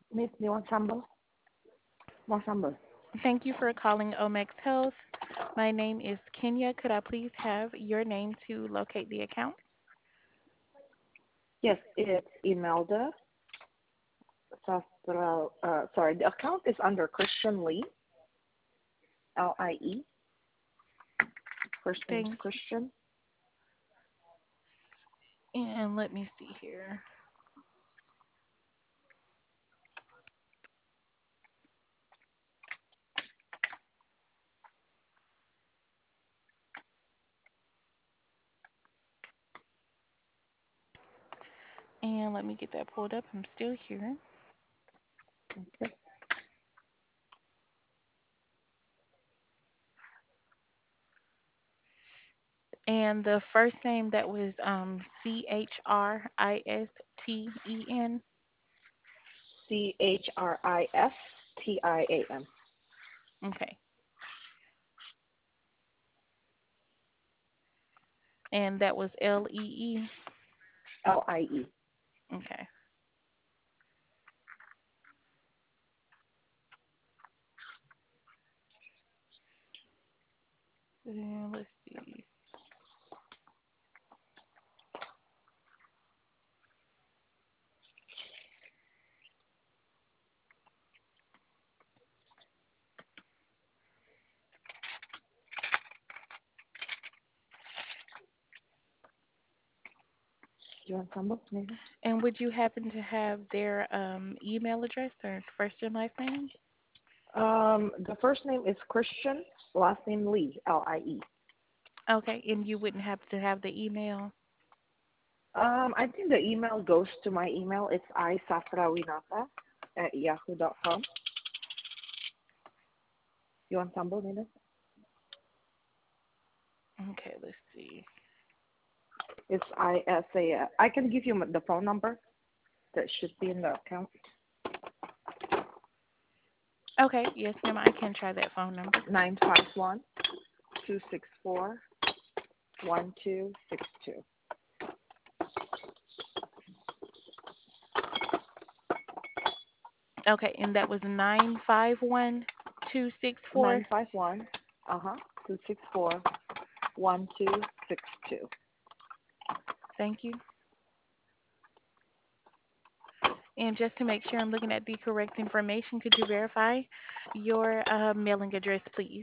Miss, do you want sambal? More sambal. Thank you for calling Omex Health. My name is Kenya. Could I please have your name to locate the account? Yes, it's Imelda Sastra. Sorry, the account is under Christian Lee, Lie. First name's Thank you. Christian. And let me see here. And let me get that pulled up. I'm still here. Okay. And the first name that was Christian. Christiam. Okay. And that was Lee. Lie. Okay. And let's see. Do you want sambal, maybe? And would you happen to have their email address or first and last name? The first name is Christian, last name Lee, Lie. Okay. And you wouldn't have to have the email? I think the email goes to my email. It's isafrawinata@yahoo.com. You want sambal, Nina? Okay. Let's see. It's ISA. I can give you the phone number that should be in the account. Okay. Yes, ma'am. I can try that phone number. 951-264-1262. Okay. And that was 951-264. 951, 264-1262. Thank you. And just to make sure I'm looking at the correct information, could you verify your mailing address, please?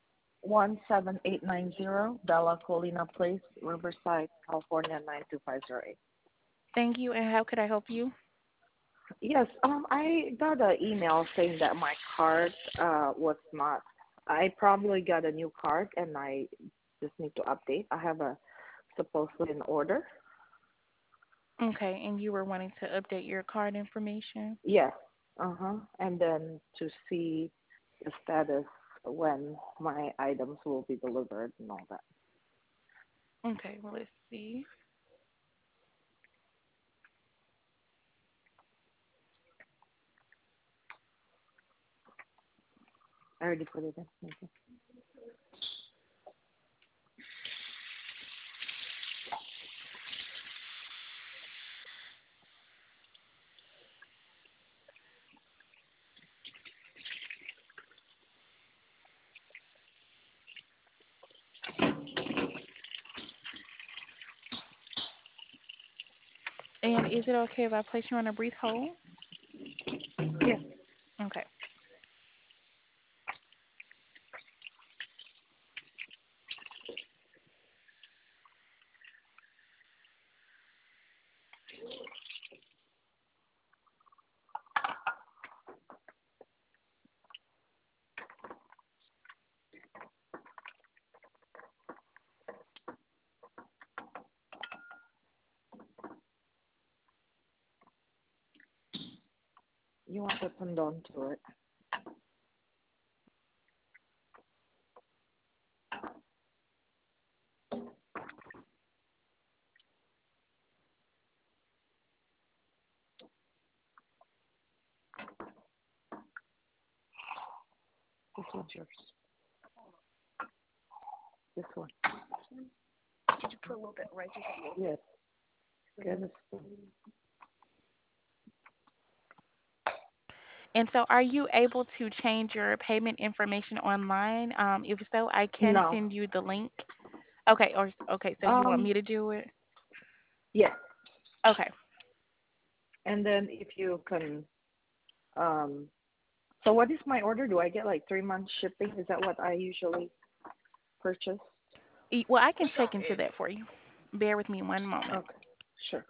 17890 Bella Colina Place, Riverside, California 92508. Thank you. And how could I help you? Yes, I got an email saying that my card was not. I probably got a new card and I just need to update. I have a supposedly an order. Okay. And you were wanting to update your card information? Yes. And then to see the status when my items will be delivered and all that. Okay. Well, let's see. I already put it in. Okay. And is it okay if I place you on a brief hold? Yes. Okay. You want to condone to it. This one's yours. This one. Did you put a little bit right here? Yes. Get a spoon. And so, are you able to change your payment information online? If so, I can No. send you the link. Okay, or okay, so you want Um, me to do it? yes. Okay. And then if you can, um, so what is my order? Do I get like 3 months shipping? Is that what I usually purchase? Well, I can check into that for you. Bear with me one moment. Okay, sure.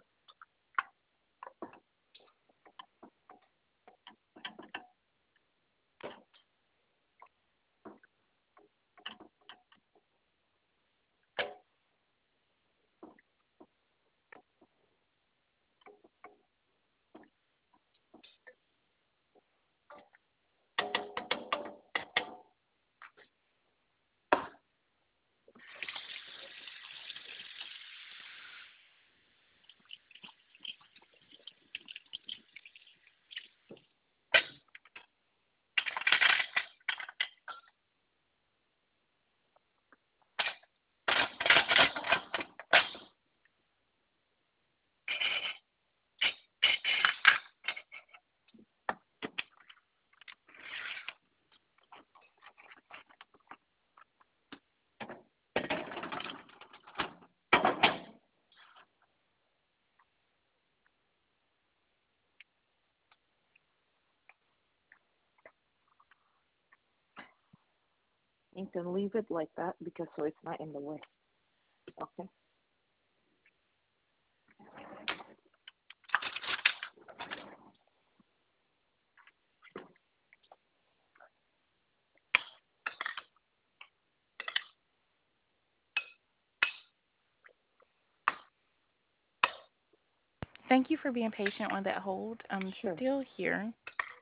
You can leave it like that because so it's not in the way. Okay. Thank you for being patient on that hold. I'm Sure. still here.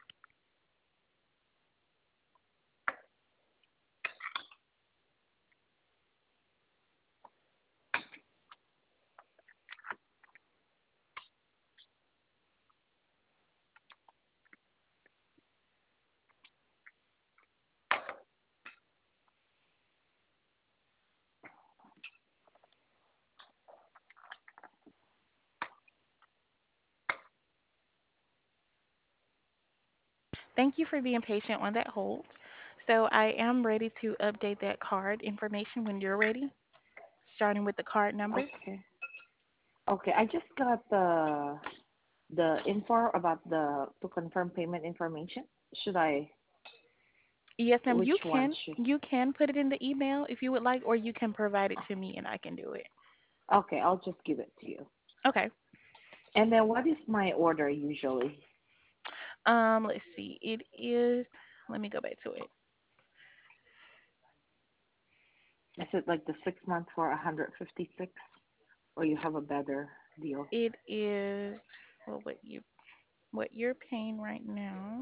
Thank you for being patient on that hold. So I am ready to update that card information when you're ready, starting with the card number. Okay. Okay. I just got the info about the to confirm payment information. Should I? Yes, ma'am. Which one should? You can put it in the email if you would like, or you can provide it to me and I can do it. Okay, I'll just give it to you. Okay. And then what is my order usually? Let's see. It is. Let me go back to it. Is it like the 6 months for 156, or you have a better deal? It is. Well, what you're paying right now,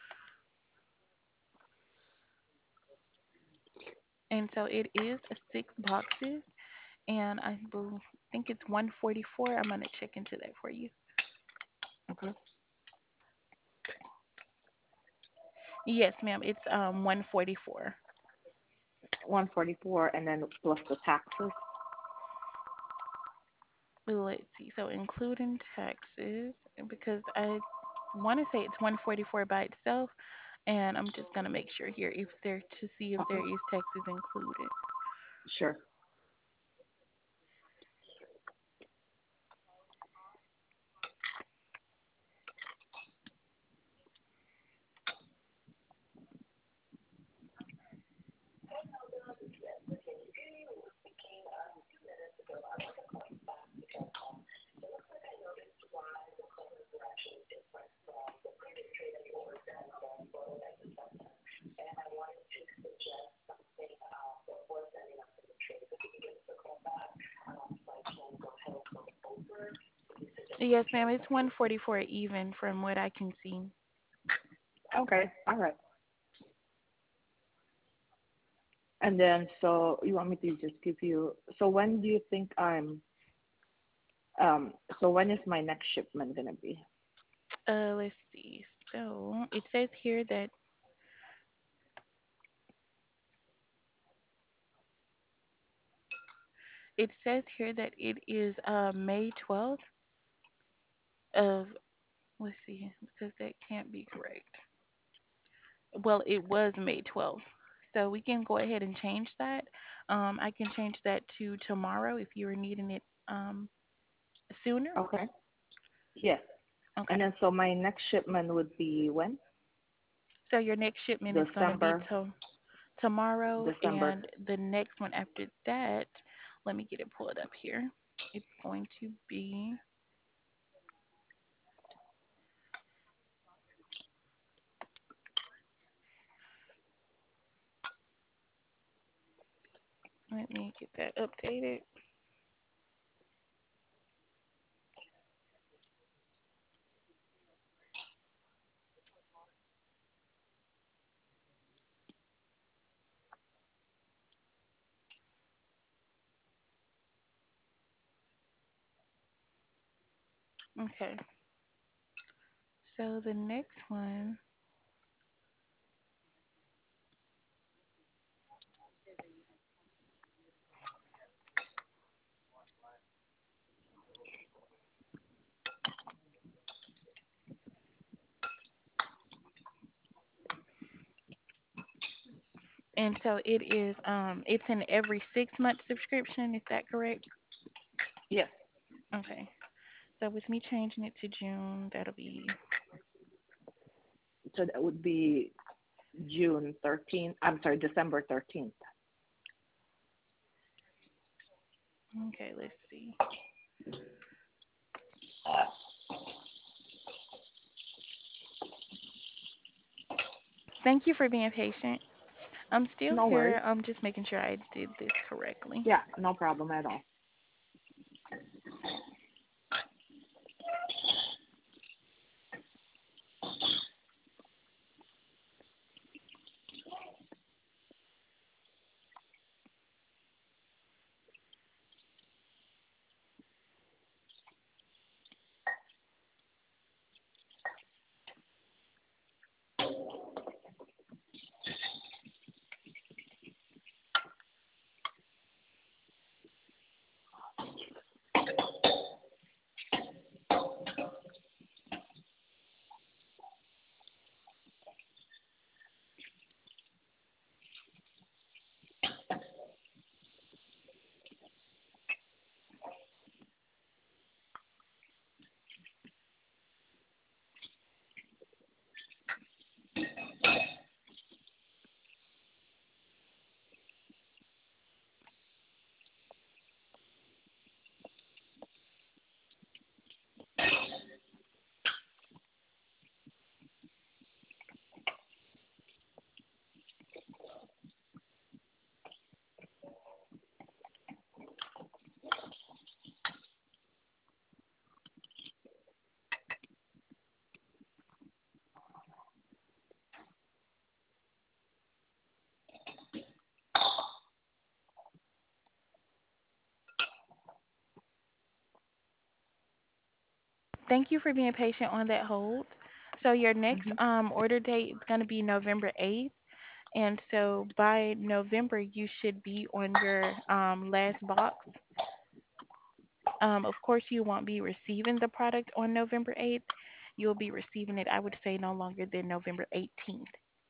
and so it is 6 boxes, and think it's 144. I'm gonna check into that for you. Okay. Yes, ma'am. It's 144. 144, and then plus the taxes. Let's see. So including taxes, because I want to say it's 144 by itself, and I'm just gonna make sure here if there to see if there Okay. is taxes included. Sure. Yes, ma'am. It's 144 even from what I can see. Okay. All right. And then, so you want me to just give you, so when do you think so when is my next shipment gonna be? Let's see. So it says here that it is May 12th of. Let's see, because that can't be correct. Well, it was May 12th. So we can go ahead and change that. I can change that to tomorrow if you were needing it sooner. Okay. Yes. And Okay. then so my next shipment would be when? So your next shipment is going to be December. tomorrow, December. and the next one after that, let me get it pulled up here. It's going to be, let me get that updated. Okay. So the next one, and so it's an every 6 month subscription. Is that correct? Yes. Okay. So with me changing it to June, that'll be So that would be June 13th. I'm sorry, December 13th. okay. Let's see. Thank you for being patient. I'm still No worries. here. I'm just making sure I did this correctly. Yeah, no problem at all. Thank you for being patient on that hold. So your next Hmm. order date is going to be November 8th. And so by November, you should be on your last box. Of course, you won't be receiving the product on November 8th. You'll be receiving it, I would say, no longer than November 18th.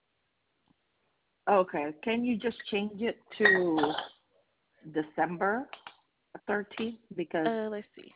Okay. Can you just change it to December 13th? Because, Let's see.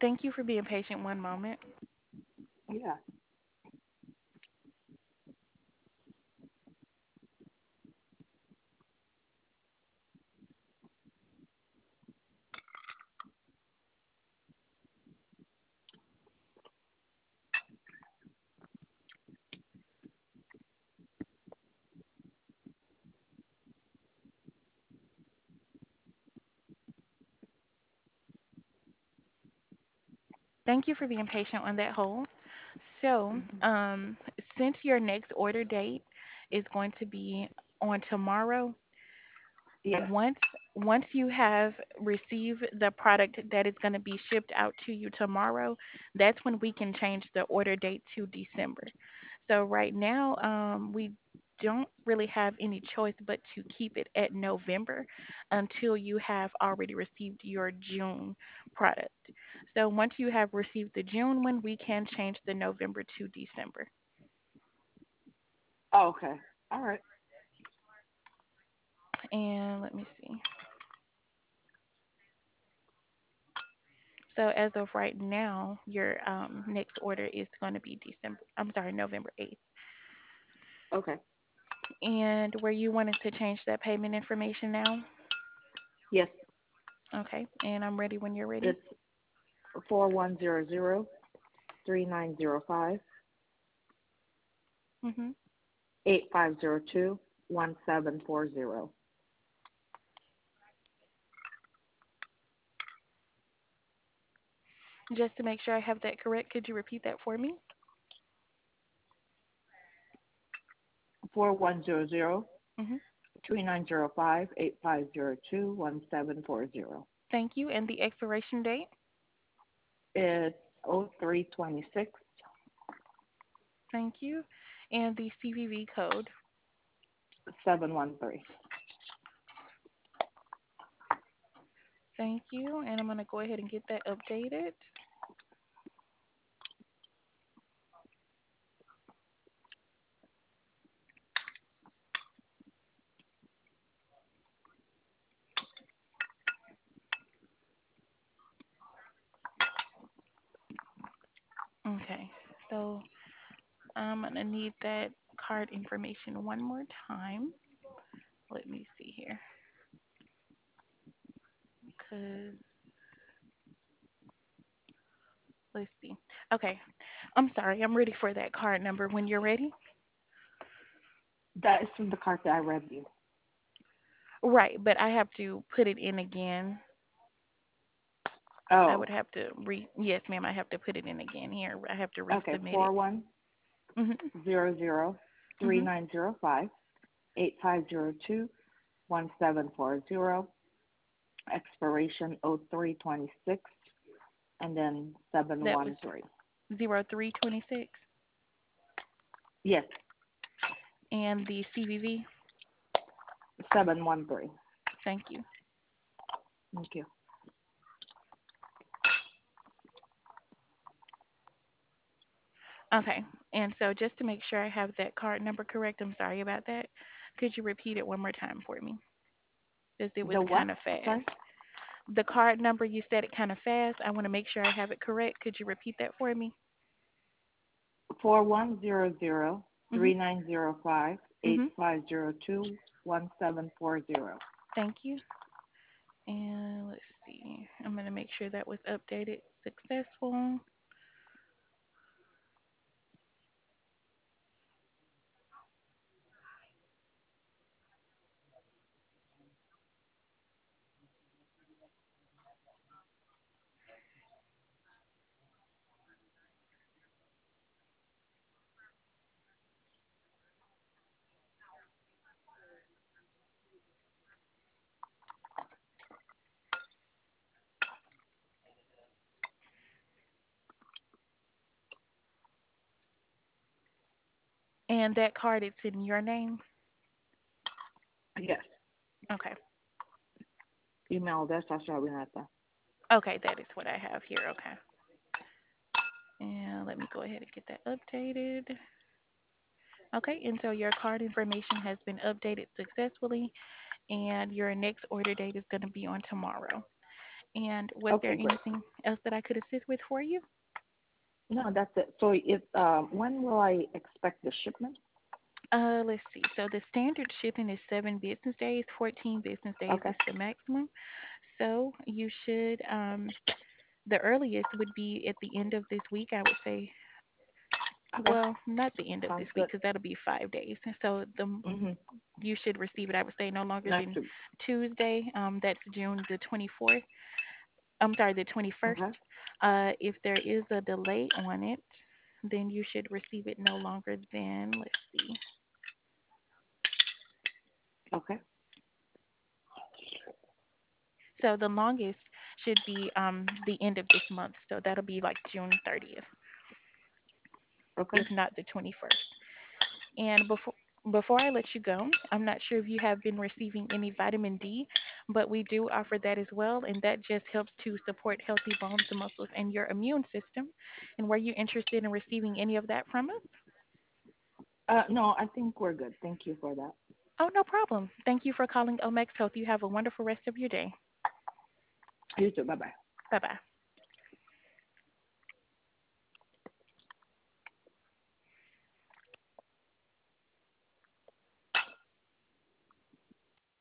Thank you for being patient. One moment. Yeah. Thank you for being patient on that hold. So, Hmm. since your next order date is going to be on tomorrow, Yes. once once you have received the product that is going to be shipped out to you tomorrow, that's when we can change the order date to December. So right now, we don't really have any choice but to keep it at November until you have already received your June product. So once you have received the June one, we can change the November to December. Oh, okay. All right. And let me see. So as of right now, your next order is going to be November 8th. Okay. And were you wanting to change that payment information now? Yes. Okay. And I'm ready when you're ready. It's 4100 3905 Mhm. 8502 1740. Just to make sure I have that correct, could you repeat that for me? 4100 Mhm. 3905 8502 1740. Thank you. And the expiration date? It's 0326 Thank you. And the CVV code? 713. Thank you. And I'm going to go ahead and get that updated. Okay. So I'm going to need that card information one more time. Let me see here. Because, let's see. Okay. I'm sorry. I'm ready for that card number when you're ready. That is from the card that I read you. Right. But I have to put it in again. I Oh, would have to yes, ma'am. I have to put it in again here. I have to okay. resubmit it. 4100 Mhm. Mhm. 3905 8502 1740. Expiration 0326 and then That was 713. 0326 Yes, and the CVV. 713. Thank you. Thank you. Okay. And so just to make sure I have that card number correct, I'm sorry about that. Could you repeat it one more time for me? Because it was The what? kind of I'm fast. sorry. The card number, you said it kind of fast. I want to make sure I have it correct. Could you repeat that for me? 4100 Mhm. 3905 Mhm. 8502 1740. Thank you. And let's see. I'm going to make sure that was updated successful. And that card, it's in your name? Yes. Okay. Email address, Renata. Okay, that is what I have here. Okay. And let me go ahead and get that updated. Okay, and so your card information has been updated successfully, and your next order date is going to be on tomorrow. And was there Okay, great. anything else that I could assist with for you? No, that's it. So when will I expect the shipment? Let's see. So the standard shipping is 7 business days. 14 business days Okay. is the maximum. So you should, the earliest would be at the end of this week, I would say. Okay. Well, not the end of Sounds this week good. because that'll be 5 days. So Mhm. you should receive it, I would say, no longer Next than week. Tuesday. That's June the 24th. I'm sorry, the 21st. Okay. If there is a delay on it, then you should receive it no longer than, let's see. Okay. So the longest should be the end of this month. So that'll be like June 30th, Okay. if not the 21st. And before I let you go, I'm not sure if you have been receiving any vitamin D, but we do offer that as well, and that just helps to support healthy bones, muscles, and your immune system. And were you interested in receiving any of that from us? No, I think we're good. Thank you for that. Oh, no problem. Thank you for calling Omex Health. You have a wonderful rest of your day. You too. Bye bye. Bye bye.